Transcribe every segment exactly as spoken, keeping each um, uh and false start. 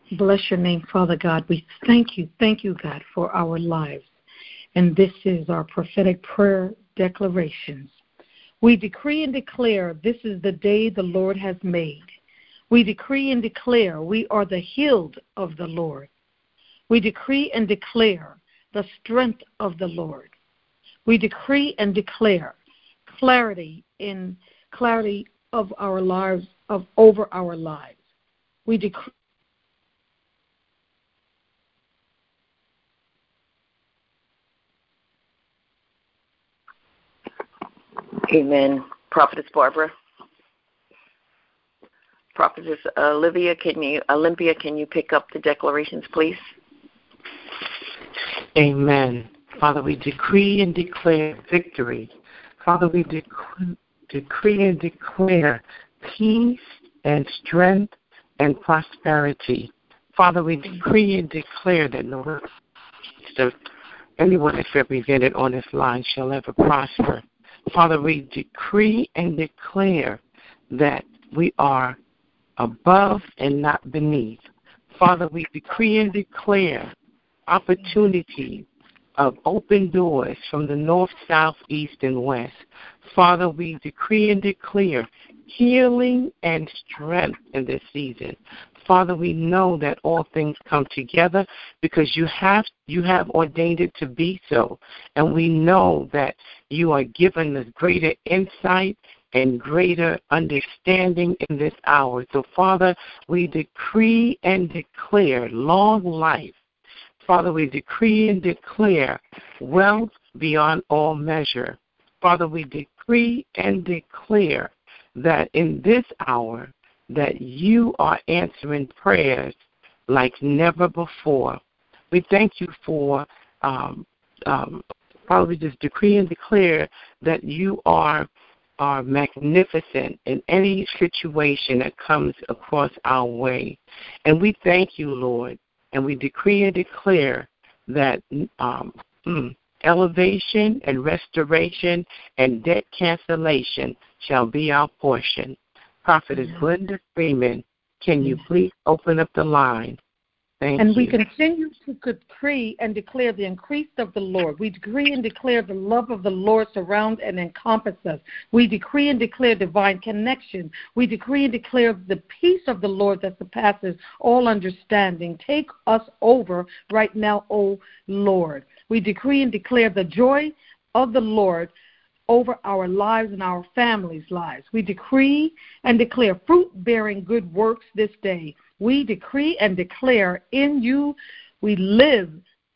Bless your name, Father God. We thank you, thank you, God, for our lives. And this is our prophetic prayer declarations. We decree and declare this is the day the Lord has made. We decree and declare we are the healed of the Lord. We decree and declare the strength of the Lord. We decree and declare clarity in clarity of our lives, of over our lives. We decree Amen. Prophetess Barbara. Prophetess Olivia, can you, Olympia, can you pick up the declarations, please? Amen. Father, we decree and declare victory. Father, we dec- decree and declare peace and strength and prosperity. Father, we decree and declare that no one, anyone that's represented on this line shall ever prosper. Father, we decree and declare that we are above and not beneath. Father, we decree and declare opportunities of open doors from the north, south, east, and west. Father, we decree and declare healing and strength in this season. Father, we know that all things come together because you have you have ordained it to be so. And we know that you are giving us greater insight and greater understanding in this hour. So, Father, we decree and declare long life. Father, we decree and declare wealth beyond all measure. Father, we decree and declare that in this hour that you are answering prayers like never before. We thank you for, um, um, Father, we just decree and declare that you are, are magnificent in any situation that comes across our way. And we thank you, Lord, and we decree and declare that um, mm, elevation and restoration and debt cancellation shall be our portion. Prophetess Glenda Freeman, can you please open up the line? Thank and you. we continue to decree and declare the increase of the Lord. We decree and declare the love of the Lord surround and encompass us. We decree and declare divine connection. We decree and declare the peace of the Lord that surpasses all understanding. Take us over right now, O Lord. We decree and declare the joy of the Lord over our lives and our families' lives. We decree and declare fruit-bearing good works this day. We decree and declare in you we live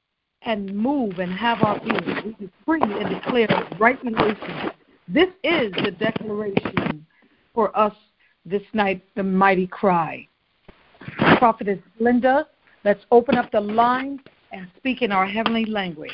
and move and have our being. We decree and declare right relations. This is the declaration for us this night, the mighty cry. Prophetess Linda, let's open up the line and speak in our heavenly language.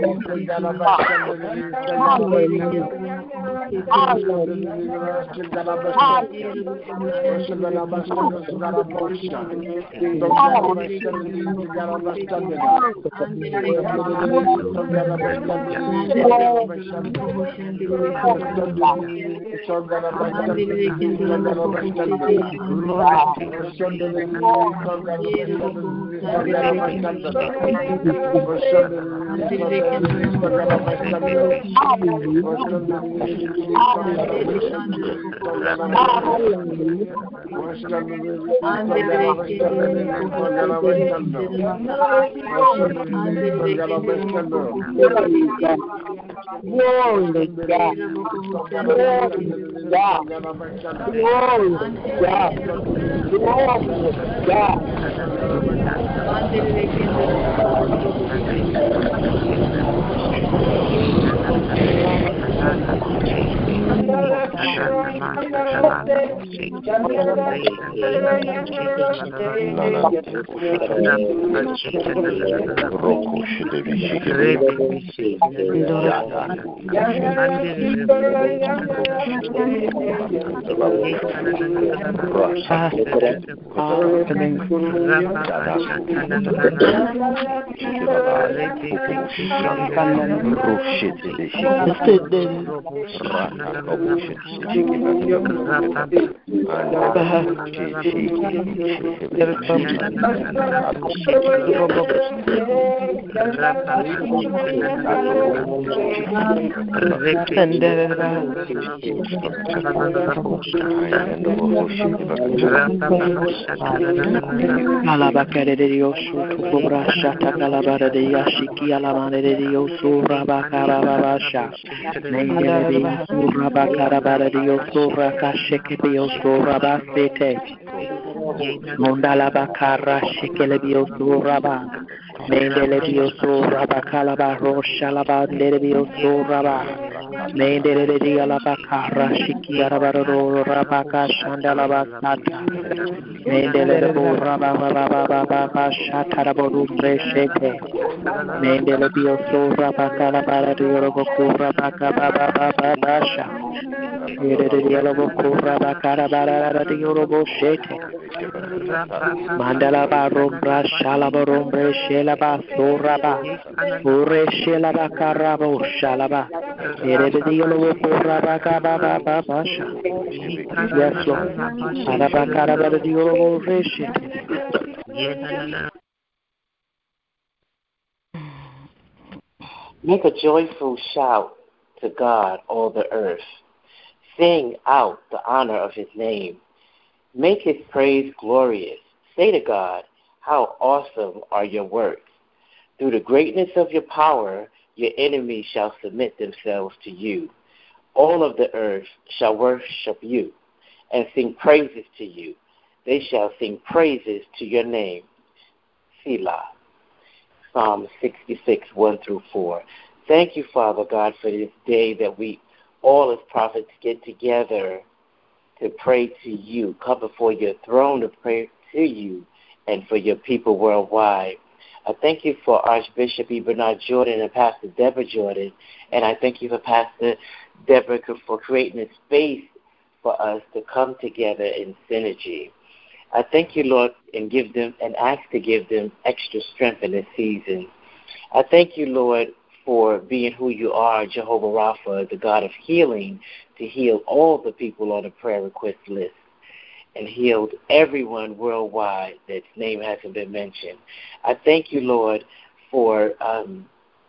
Mondala bakara shekele bioso raba. Mendele bioso raba kalaba rosha laba ndele bioso raba. Mendele dia la bakara shiki araba ro raba ka shandala basata. Mendele bo raba raba raba raba shata raba ro breshete. Mendele bioso raba kalaba ro robo raba ka baba baba basha. Mendele dia la bo raba kalaba ro robo shete. Mandala barombra shalaba rombre shelaba soraba ure shelaba karabo shalaba erede diolo poraba kaba baba sha. Yes, Lord. Araba karaba diolo reshe. Make a joyful shout to God, all the earth. Sing out the honor of his name. Make his praise glorious. Say to God, how awesome are your works. Through the greatness of your power, your enemies shall submit themselves to you. All of the earth shall worship you and sing praises to you. They shall sing praises to your name. Selah. Psalm sixty-six, one through four. Thank you, Father God, for this day that we all as prophets get together to pray to you, come before your throne to pray to you and for your people worldwide. I thank you for Archbishop E. Bernard Jordan and Pastor Deborah Jordan, and I thank you for Pastor Deborah for creating a space for us to come together in synergy. I thank you, Lord, and give them and ask to give them extra strength in this season. I thank you, Lord, for being who you are, Jehovah Rapha, the God of healing, to heal all the people on the prayer request list and healed everyone worldwide that's name hasn't been mentioned. I thank you, Lord, for um,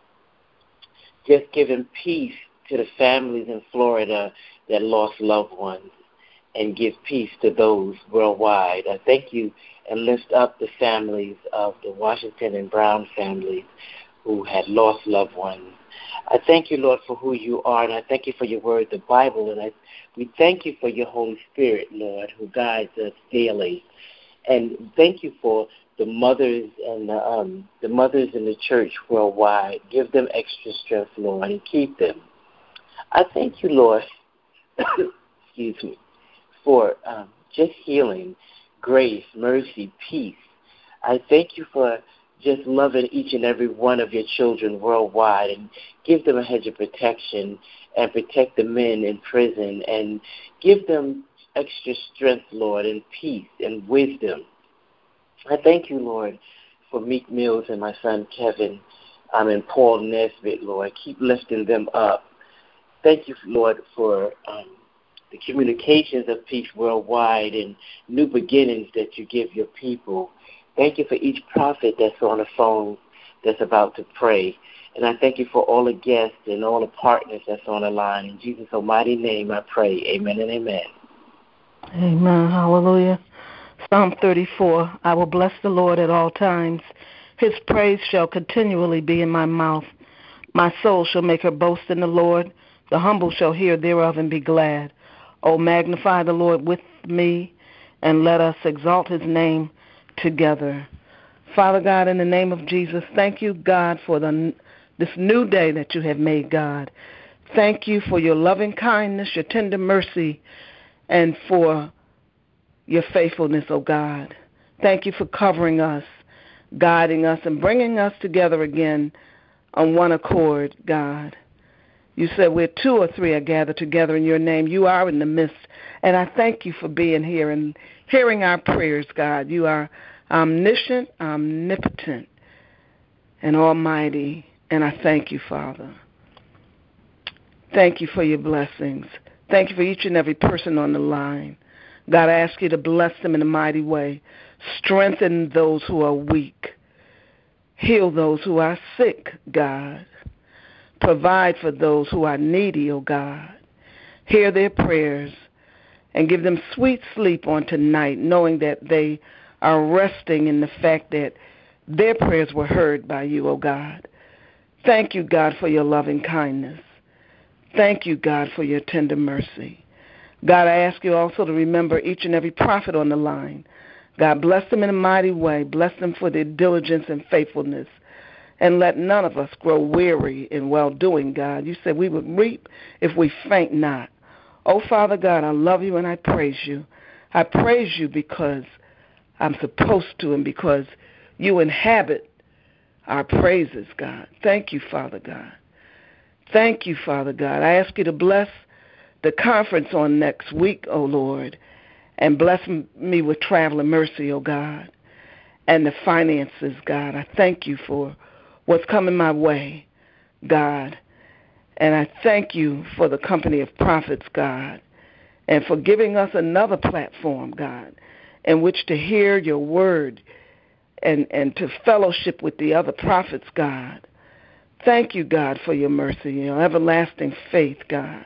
just giving peace to the families in Florida that lost loved ones and give peace to those worldwide. I thank you and lift up the families of the Washington and Brown families who had lost loved ones. I thank you, Lord, for who you are, and I thank you for your word, the Bible, and I, we thank you for your Holy Spirit, Lord, who guides us daily. And thank you for the mothers and the, um, the mothers in the church worldwide. Give them extra strength, Lord, and keep them. I thank you, Lord, excuse me, for um, just healing, grace, mercy, peace. I thank you for just loving each and every one of your children worldwide, and give them a hedge of protection and protect the men in prison and give them extra strength, Lord, and peace and wisdom. I thank you, Lord, for Meek Mills and my son Kevin um, and Paul Nesbitt, Lord. Keep lifting them up. Thank you, Lord, for um, the communications of peace worldwide and new beginnings that you give your people. Thank you for each prophet that's on the phone that's about to pray. And I thank you for all the guests and all the partners that's on the line. In Jesus' almighty name I pray. Amen and amen. Amen. Hallelujah. Psalm thirty-four, I will bless the Lord at all times. His praise shall continually be in my mouth. My soul shall make her boast in the Lord. The humble shall hear thereof and be glad. O magnify the Lord with me, and let us exalt his name together. Father God, in the name of Jesus, thank you, God, for the, this new day that you have made, God. Thank you for your loving kindness, your tender mercy, and for your faithfulness, O God. Thank you for covering us, guiding us, and bringing us together again on one accord, God. You said where two or three are gathered together in your name, you are in the midst. And I thank you for being here and hearing our prayers, God. You are omniscient, omnipotent, and almighty. And I thank you, Father. Thank you for your blessings. Thank you for each and every person on the line. God, I ask you to bless them in a mighty way. Strengthen those who are weak. Heal those who are sick, God. Provide for those who are needy, O God. Hear their prayers and give them sweet sleep on tonight, knowing that they are resting in the fact that their prayers were heard by you, O God. Thank you, God, for your loving kindness. Thank you, God, for your tender mercy. God, I ask you also to remember each and every prophet on the line. God, bless them in a mighty way. Bless them for their diligence and faithfulness. And let none of us grow weary in well-doing, God. You said we would reap if we faint not. Oh, Father God, I love you and I praise you. I praise you because I'm supposed to and because you inhabit our praises, God. Thank you, Father God. Thank you, Father God. I ask you to bless the conference on next week, oh Lord, and bless me with traveling mercy, oh God, and the finances, God. I thank you for what's coming my way, God. And I thank you for the company of prophets, God, and for giving us another platform, God, in which to hear your word and, and to fellowship with the other prophets, God. Thank you, God, for your mercy, your everlasting faith, God.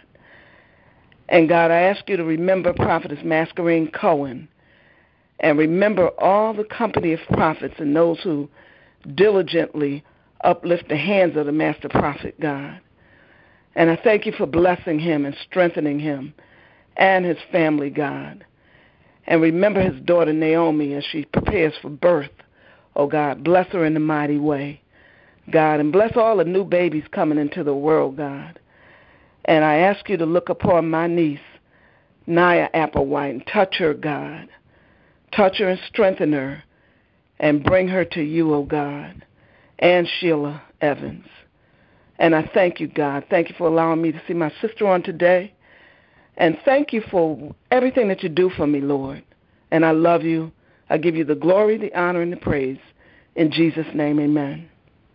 And, God, I ask you to remember Prophetess Mascarene Cohen and remember all the company of prophets and those who diligently uplift the hands of the master prophet, God. And I thank you for blessing him and strengthening him and his family, God. And remember his daughter Naomi as she prepares for birth. Oh, God, bless her in a mighty way, God. And bless all the new babies coming into the world, God. And I ask you to look upon my niece, Naya Applewhite, and touch her, God. Touch her and strengthen her and bring her to you, oh God, and Sheila Evans. And I thank you, God. Thank you for allowing me to see my sister on today. And thank you for everything that you do for me, Lord. And I love you. I give you the glory, the honor, and the praise. In Jesus' name, amen.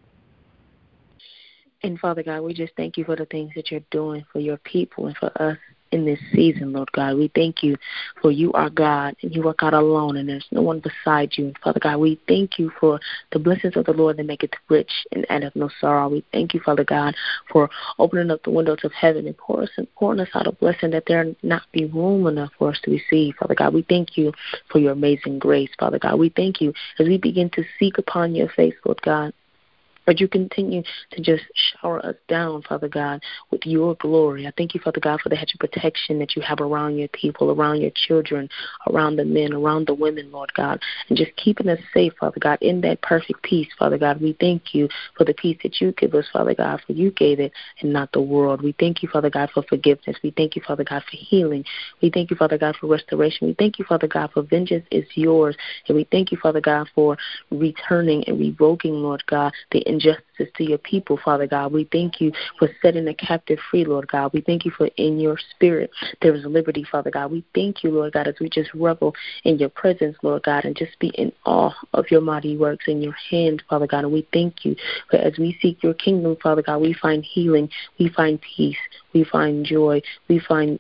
And Father God, we just thank you for the things that you're doing for your people and for us in this season, Lord God. We thank you for you are God and you are God alone and there's no one beside you. And Father God, we thank you for the blessings of the Lord that make it rich and addeth no sorrow. We thank you, Father God, for opening up the windows of heaven and pour us, pouring us out a blessing that there not be room enough for us to receive. Father God, we thank you for your amazing grace, Father God. We thank you as we begin to seek upon your face, Lord God. Lord, you continue to just shower us down, Father God, with your glory. I thank you, Father God, for the hedge of protection that you have around your people, around your children, around the men, around the women, Lord God, and just keeping us safe, Father God, in that perfect peace, Father God. We thank you for the peace that you give us, Father God, for you gave it and not the world. We thank you, Father God, for forgiveness. We thank you, Father God, for healing. We thank you, Father God, for restoration. We thank you, Father God, for vengeance is yours. And we thank you, Father God, for returning and revoking, Lord God, the injustices to your people, Father God. We thank you for setting the captive free, Lord God. We thank you for in your spirit there is liberty, Father God. We thank you, Lord God, as we just revel in your presence, Lord God, and just be in awe of your mighty works in your hand, Father God. And we thank you for as we seek your kingdom, Father God, we find healing, we find peace, we find joy, we find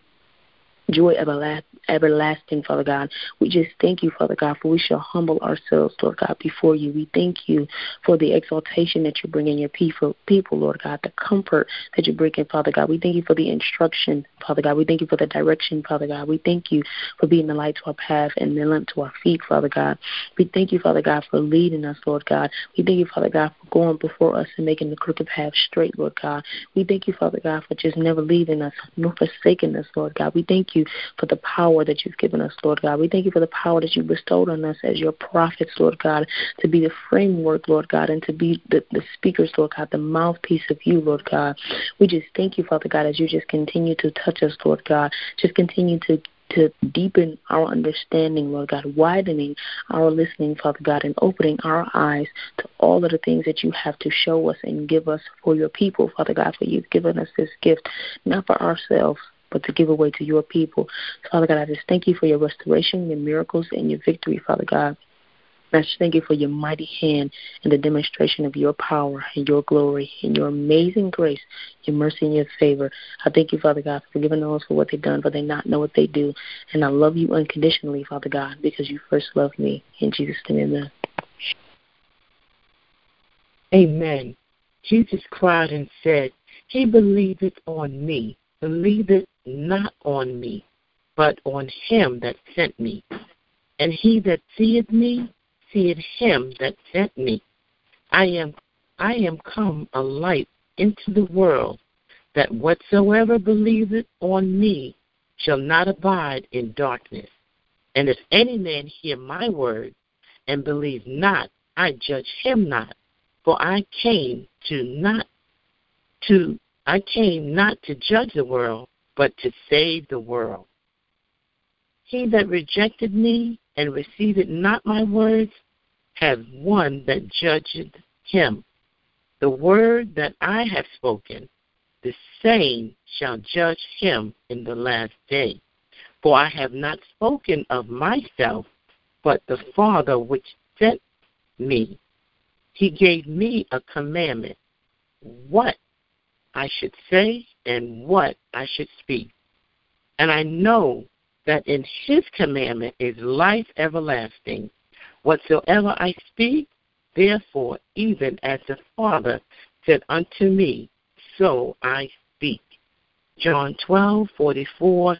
joy everlasting, Father God. We just thank you, Father God, for we shall humble ourselves, Lord God, before you. We thank you for the exaltation that you bring in your people, people, Lord God, the comfort that you bring in, Father God. We thank you for the instruction, Father God. We thank you for the direction, Father God. We thank you for being the light to our path and the lamp to our feet, Father God. We thank you, Father God, for leading us, Lord God. We thank you, Father God, for going before us and making the crooked path straight, Lord God. We thank you, Father God, for just never leaving us nor forsaking us, Lord God. We thank you for the power that you've given us, Lord God. We thank you for the power that you bestowed on us as your prophets, Lord God, to be the framework, Lord God, and to be the, the speakers, Lord God, the mouthpiece of you, Lord God. We just thank you, Father God, as you just continue to touch us, Lord God. Just continue to to deepen our understanding, Lord God, widening our listening, Father God, and opening our eyes to all of the things that you have to show us and give us for your people, Father God, for you've given us this gift, not for ourselves, but to give away to your people. So, Father God, I just thank you for your restoration, your miracles, and your victory, Father God. And I just thank you for your mighty hand and the demonstration of your power and your glory and your amazing grace, your mercy and your favor. I thank you, Father God, for forgiving those for what they've done, for they not know what they do. And I love you unconditionally, Father God, because you first loved me. In Jesus' name, amen. Amen. Jesus cried and said, He believeth on me, believeth not on me, but on him that sent me. And he that seeth me, seeth him that sent me. I am I am come a light into the world, that whatsoever believeth on me shall not abide in darkness. And if any man hear my word and believe not, I judge him not. For I came to not to I came not to judge the world, but to save the world. He that rejected me and received not my words hath one that judgeth him. The word that I have spoken, the same shall judge him in the last day. For I have not spoken of myself, but the Father which sent me. He gave me a commandment, what I should say and what I should speak. And I know that in his commandment is life everlasting. Whatsoever I speak, therefore, even as the Father said unto me, so I speak. John twelve, forty-four,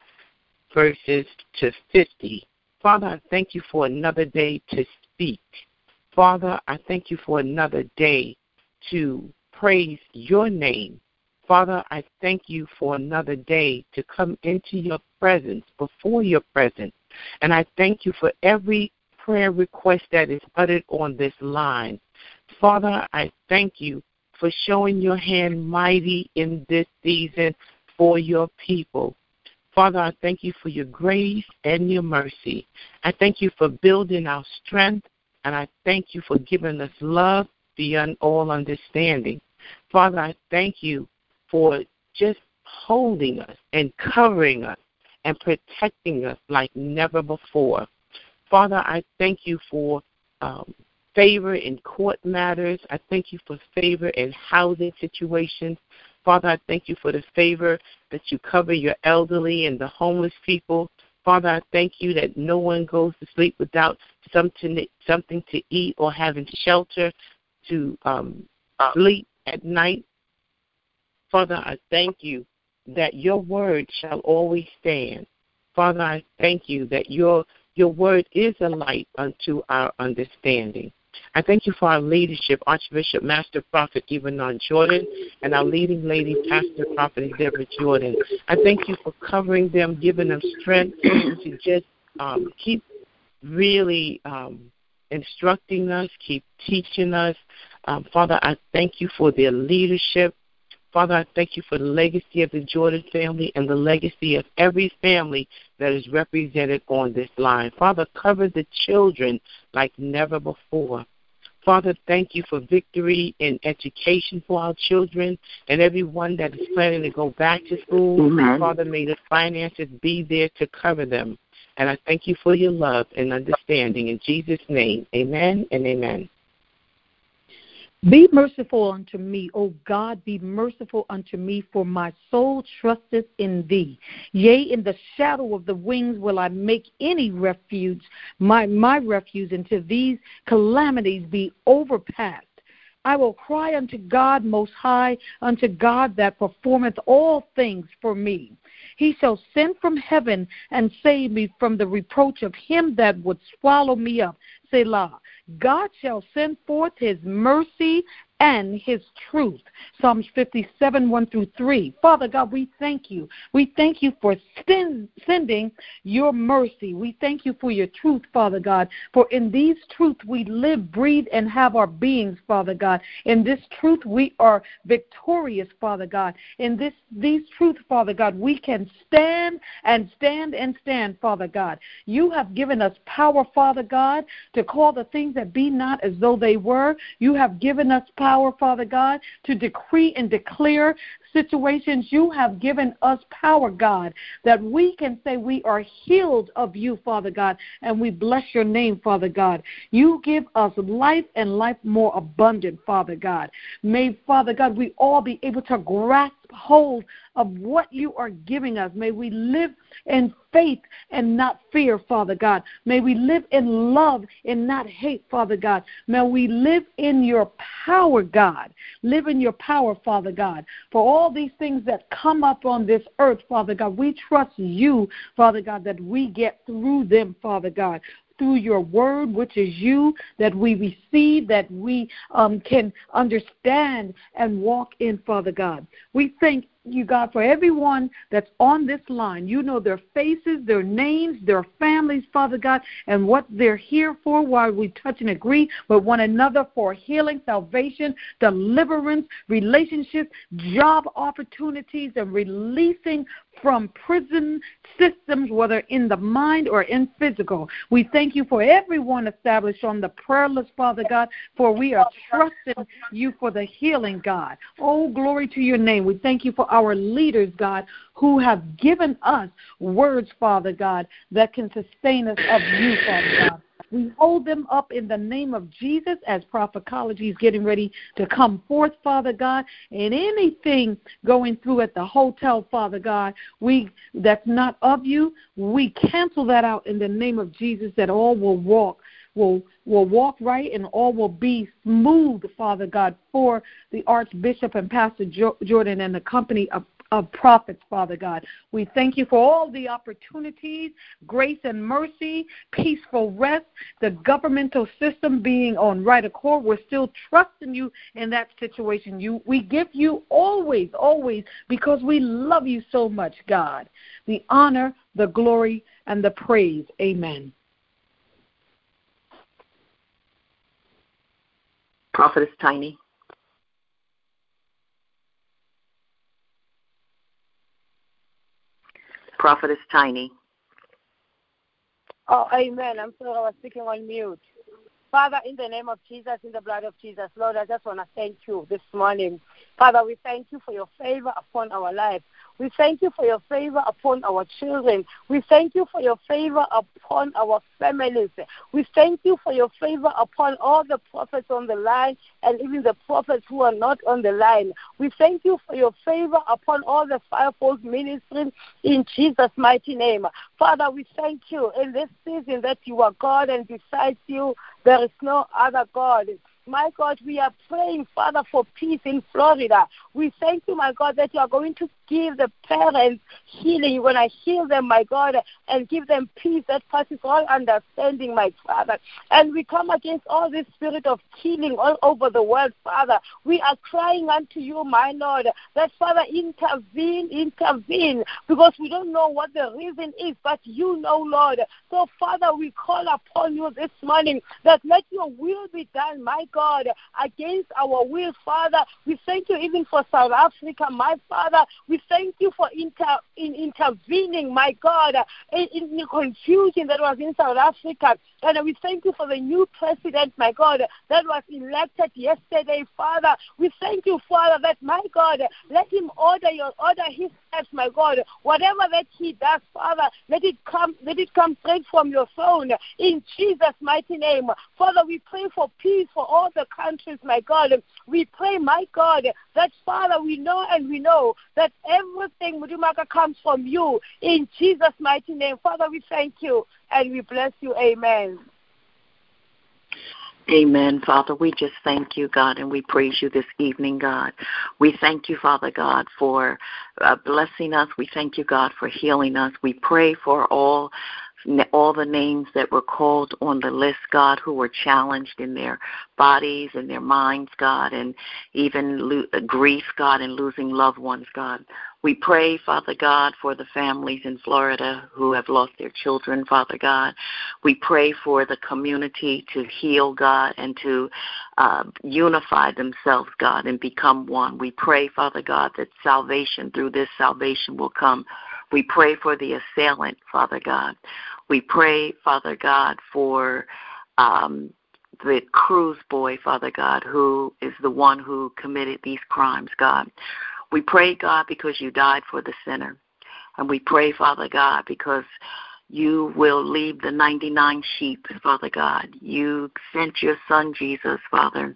verses to fifty. Father, I thank you for another day to speak. Father, I thank you for another day to praise your name. Father, I thank you for another day to come into your presence, before your presence. And I thank you for every prayer request that is uttered on this line. Father, I thank you for showing your hand mighty in this season for your people. Father, I thank you for your grace and your mercy. I thank you for building our strength, and I thank you for giving us love beyond all understanding. Father, I thank you for just holding us and covering us and protecting us like never before. Father, I thank you for um, favor in court matters. I thank you for favor in housing situations. Father, I thank you for the favor that you cover your elderly and the homeless people. Father, I thank you that no one goes to sleep without something, something to eat or having shelter to um, sleep at night. Father, I thank you that your word shall always stand. Father, I thank you that your your word is a light unto our understanding. I thank you for our leadership, Archbishop Master Prophet Evanon Jordan, and our leading lady, Pastor Prophet Deborah Jordan. I thank you for covering them, giving them strength to just um, keep really um, instructing us, keep teaching us. Um, Father, I thank you for their leadership. Father, I thank you for the legacy of the Jordan family and the legacy of every family that is represented on this line. Father, cover the children like never before. Father, thank you for victory in education for our children and everyone that is planning to go back to school. Amen. Father, may the finances be there to cover them. And I thank you for your love and understanding. In Jesus' name, amen and amen. Be merciful unto me, O God, be merciful unto me, for my soul trusteth in thee. Yea, in the shadow of the wings will I make any refuge, my, my refuge, until these calamities be overpassed. I will cry unto God most high, unto God that performeth all things for me. He shall send from heaven and save me from the reproach of him that would swallow me up. Selah. God shall send forth his mercy and his truth. Psalms fifty-seven, one through three. Father God, we thank you. We thank you for send, sending your mercy. We thank you for your truth, Father God. For in these truth we live, breathe, and have our beings, Father God. In this truth we are victorious, Father God. In this these truth, Father God, we can stand and stand and stand, Father God. You have given us power, Father God, to call the things that be not as though they were. You have given us power, Power, Father God, to decree and declare situations. You have given us power, God, that we can say we are healed of you, Father God, and we bless your name, Father God. You give us life and life more abundant, Father God. May, Father God, we all be able to grasp hold of what you are giving us. May we live in faith and not fear, Father God. May we live in love and not hate, Father God. May we live in your power, God. Live in your power, Father God. For all these things that come up on this earth, Father God, we trust you, Father God, that we get through them, Father God. Through your word, which is you, that we receive, that we um, can understand and walk in, Father God. We thank you, God, for everyone that's on this line. You know their faces, their names, their families, Father God, and what they're here for while we touch and agree with one another for healing, salvation, deliverance, relationships, job opportunities, and releasing from prison systems, whether in the mind or in physical. We thank you for everyone established on the prayer list, Father God, for we are trusting you for the healing, God. Oh, glory to your name. We thank you for our leaders, God, who have given us words, Father God, that can sustain us of you, Father God. We hold them up in the name of Jesus as Prophetology is getting ready to come forth, Father God. And anything going through at the hotel, Father God, we that's not of you, we cancel that out in the name of Jesus, that all will walk will will walk right and all will be smooth, Father God, for the Archbishop and Pastor jo- Jordan and the company of of prophets, Father God. We thank you for all the opportunities, grace and mercy, peaceful rest, the governmental system being on right accord. We're still trusting you in that situation. You, we give you always, always, because we love you so much, God, the honor, the glory, and the praise. Amen. Prophetess Tiny. Prophetess Tiny. Oh, amen. I'm sorry, I was speaking on mute. Father, in the name of Jesus, in the blood of Jesus, Lord, I just want to thank you this morning. Father, we thank you for your favor upon our life. We thank you for your favor upon our children. We thank you for your favor upon our families. We thank you for your favor upon all the prophets on the line and even the prophets who are not on the line. We thank you for your favor upon all the fivefold ministries in Jesus' mighty name. Father, we thank you in this season that you are God, and besides you, there is no other God. My God, we are praying, Father, for peace in Florida. We thank you, my God, that you are going to give the parents healing. You're going to heal them, my God, and give them peace that passes all understanding, my Father. And we come against all this spirit of killing all over the world, Father. We are crying unto you, my Lord, that, Father, intervene, intervene, because we don't know what the reason is, but you know, Lord. So, Father, we call upon you this morning that let your will be done, my God, against our will, Father. We thank you even for South Africa, my Father. We thank you for inter, in intervening, my God, in, in the confusion that was in South Africa. And we thank you for the new president, my God, that was elected yesterday, Father. We thank you, Father, that, my God, let him order your order his steps, my God. Whatever that he does, Father, let it come, let it come straight from your throne in Jesus' mighty name. Father, we pray for peace for all the countries, my God. We pray, my God, that, Father, we know and we know that everything, Mudumaka, comes from you in Jesus' mighty name. Father, we thank you and we bless you. Amen. Amen, Father. We just thank you, God, and we praise you this evening, God. We thank you, Father God, for uh, blessing us. We thank you, God, for healing us. We pray for all all the names that were called on the list, God, who were challenged in their bodies and their minds, God, and even lo- grief, God, and losing loved ones, God. We pray, Father God, for the families in Florida who have lost their children, Father God. We pray for the community to heal, God, and to uh, unify themselves, God, and become one. We pray, Father God, that salvation, through this salvation will come. We pray for the assailant, Father God. We pray, Father God, for um, the cruise boy, Father God, who is the one who committed these crimes, God. We pray, God, because you died for the sinner. And we pray, Father God, because you will leave the ninety-nine sheep, Father God. You sent your son, Jesus, Father,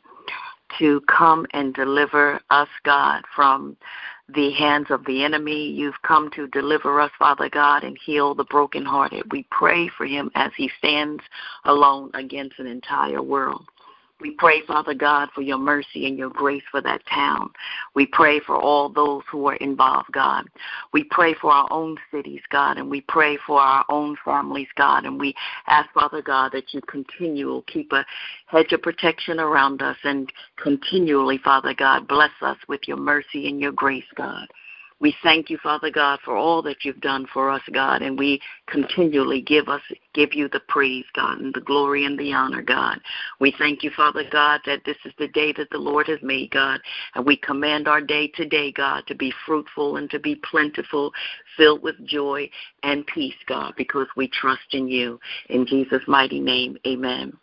to come and deliver us, God, from the hands of the enemy. You've come to deliver us, Father God, and heal the brokenhearted. We pray for him as he stands alone against an entire world. We pray, Father God, for your mercy and your grace for that town. We pray for all those who are involved, God. We pray for our own cities, God, and we pray for our own families, God, and we ask, Father God, that you continue to keep a hedge of protection around us and continually, Father God, bless us with your mercy and your grace, God. We thank you, Father God, for all that you've done for us, God, and we continually give us, give you the praise, God, and the glory and the honor, God. We thank you, Father God, that this is the day that the Lord has made, God, and we command our day today, God, to be fruitful and to be plentiful, filled with joy and peace, God, because we trust in you. In Jesus' mighty name, amen.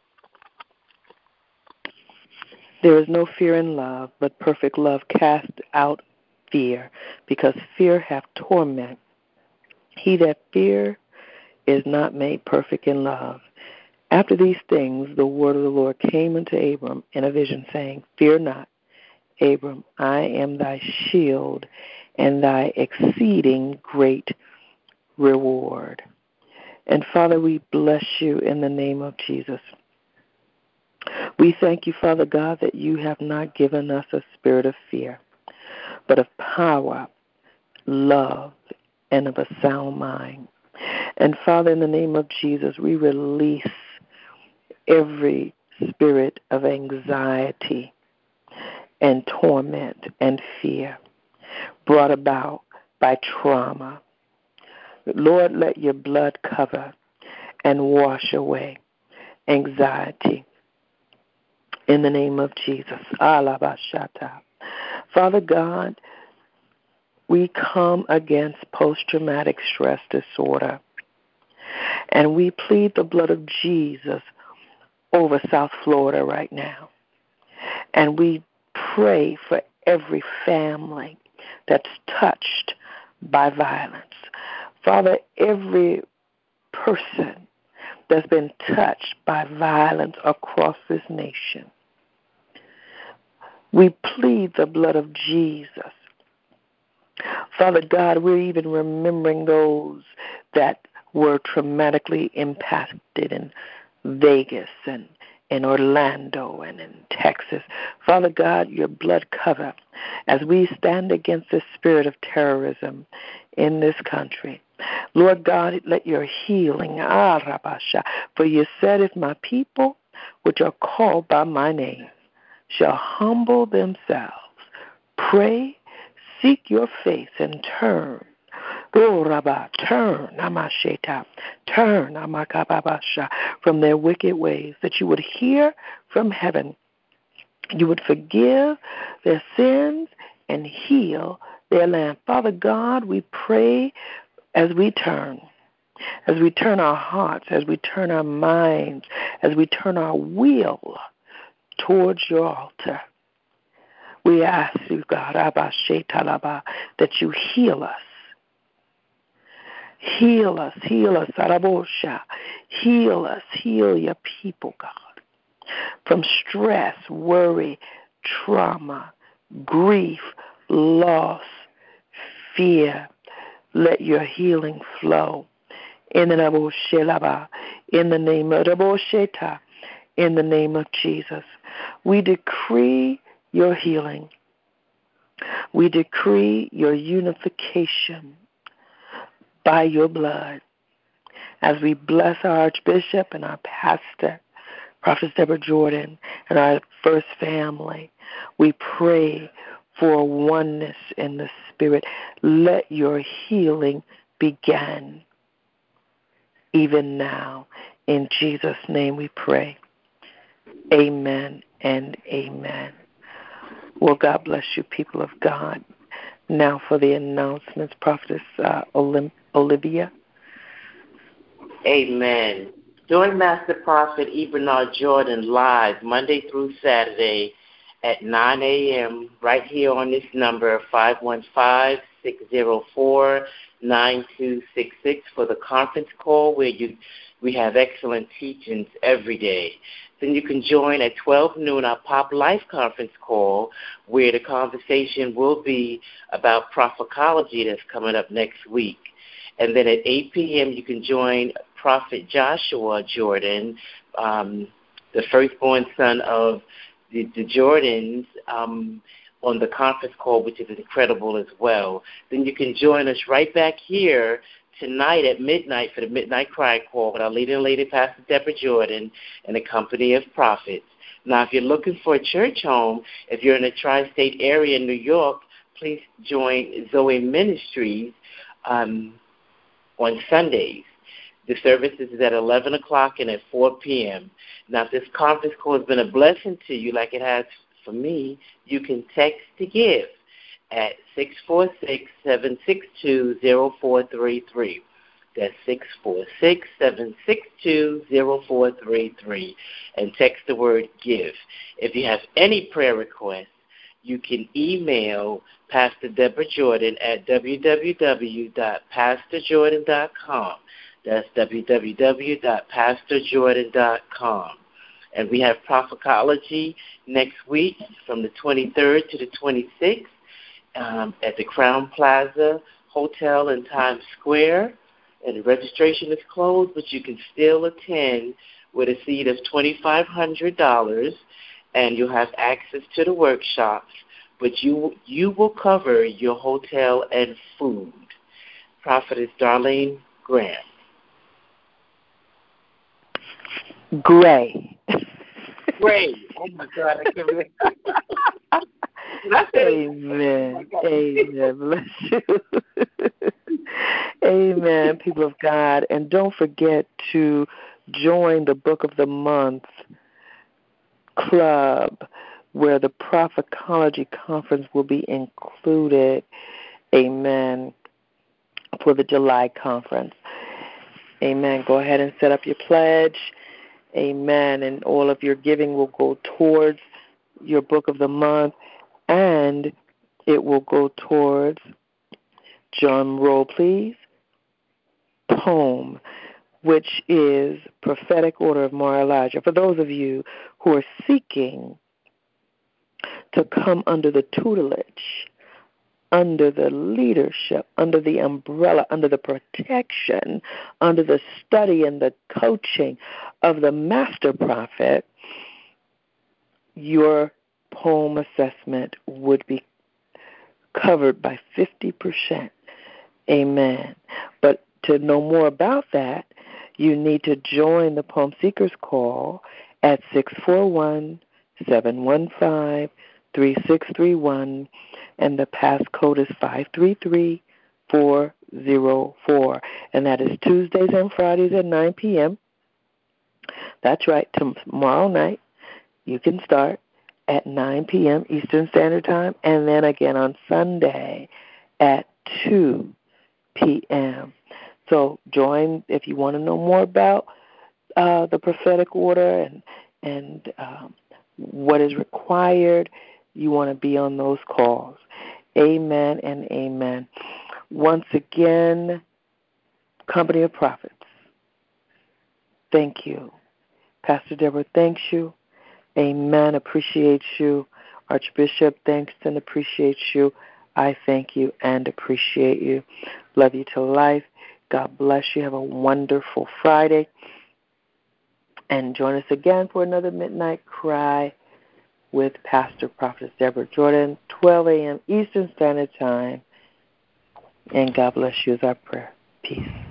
There is no fear in love, but perfect love casts out fear, because fear hath torment. He that fear is not made perfect in love. After these things, the word of the Lord came unto Abram in a vision, saying, Fear not, Abram, I am thy shield and thy exceeding great reward. And Father, we bless you in the name of Jesus. We thank you, Father God, that you have not given us a spirit of fear, but of power, love, and of a sound mind. And Father, in the name of Jesus, we release every spirit of anxiety and torment and fear brought about by trauma. Lord, let your blood cover and wash away anxiety in the name of Jesus. Alabashata. Father God, we come against post-traumatic stress disorder, and we plead the blood of Jesus over South Florida right now. And we pray for every family that's touched by violence. Father, every person that's been touched by violence across this nation, we plead the blood of Jesus. Father God, we're even remembering those that were traumatically impacted in Vegas and in Orlando and in Texas. Father God, your blood cover as we stand against the spirit of terrorism in this country. Lord God, let your healing, ah, Rabasha, for you said, if my people, which are called by my name, shall humble themselves, pray, seek your face, and turn. Oh, Rabba, turn, Amasheta, turn, Amakababasha, from their wicked ways, that you would hear from heaven, you would forgive their sins and heal their land. Father God, we pray as we turn, as we turn our hearts, as we turn our minds, as we turn our will towards your altar. We ask you, God, Abashetalaba, that you heal us. Heal us, heal us, Arabosha. Heal us, heal your people, God, from stress, worry, trauma, grief, loss, fear. Let your healing flow. In the name of Shelaba, in the name of Rabosheta, in the name of Jesus. We decree your healing. We decree your unification by your blood. As we bless our Archbishop and our pastor, Prophet Deborah Jordan, and our first family, we pray for oneness in the Spirit. Let your healing begin even now. In Jesus' name we pray. Amen and amen. Well, God bless you, people of God. Now for the announcements, Prophetess uh, Olim- Olivia. Amen. Join Master Prophet E. Bernard Jordan live Monday through Saturday at nine a.m. right here on this number, five one five, six zero four, nine two six six, for the conference call where you we have excellent teachings every day. Then you can join at twelve noon our Pop Life conference call, where the conversation will be about prophecology that's coming up next week. And then at eight p.m. you can join Prophet Joshua Jordan, um, the firstborn son of the, the Jordans, um, on the conference call, which is incredible as well. Then you can join us right back here tonight at midnight for the Midnight Cry Call with our leader and lady, Pastor Deborah Jordan, and a company of prophets. Now, if you're looking for a church home, if you're in the tri-state area in New York, please join Zoe Ministries um, on Sundays. The services is at eleven o'clock and at four p.m. Now, if this conference call has been a blessing to you like it has for me, you can text to give at six four six, seven six two, zero four three three. That's six four six, seven six two, zero four three three. And text the word give. If you have any prayer requests, you can email Pastor Deborah Jordan at w w w dot pastor jordan dot com. That's w w w dot pastor jordan dot com. And we have prophecology next week from the twenty-third to the twenty-sixth um, at the Crown Plaza Hotel in Times Square. And the registration is closed, but you can still attend with a seat of twenty-five hundred dollars, and you'll have access to the workshops, but you you will cover your hotel and food. Prophetess Darlene Graham. Gray. Gray. Oh, my God. I can't believe Amen. Amen. Bless you. Amen, people of God. And don't forget to join the Book of the Month Club, where the Prophecology Conference will be included. Amen. For the July conference. Amen. Go ahead and set up your pledge. Amen. And all of your giving will go towards your Book of the Month, and it will go towards John Roll, please, poem, which is Prophetic Order of Mar Elijah. For those of you who are seeking to come under the tutelage, under the leadership, under the umbrella, under the protection, under the study and the coaching of the master prophet, your poem assessment would be covered by fifty percent. Amen. But to know more about that, you need to join the Poem Seekers Call at six four one, seven one five, three six three one, and the passcode is five three three four zero four, and that is Tuesdays and Fridays at nine p.m. That's right, tomorrow night you can start at nine p.m. Eastern Standard Time, and then again on Sunday at two p.m. So join if you want to know more about uh, the prophetic order and, and um, what is required. You want to be on those calls. Amen and amen. Once again, Company of Prophets, thank you. Pastor Deborah thanks you. Amen. Appreciates you. Archbishop thanks and appreciates you. I thank you and appreciate you. Love you to life. God bless you. Have a wonderful Friday. And join us again for another Midnight Cry with Pastor Prophetess Deborah Jordan, twelve a.m. Eastern Standard Time. And God bless you is our prayer. Peace.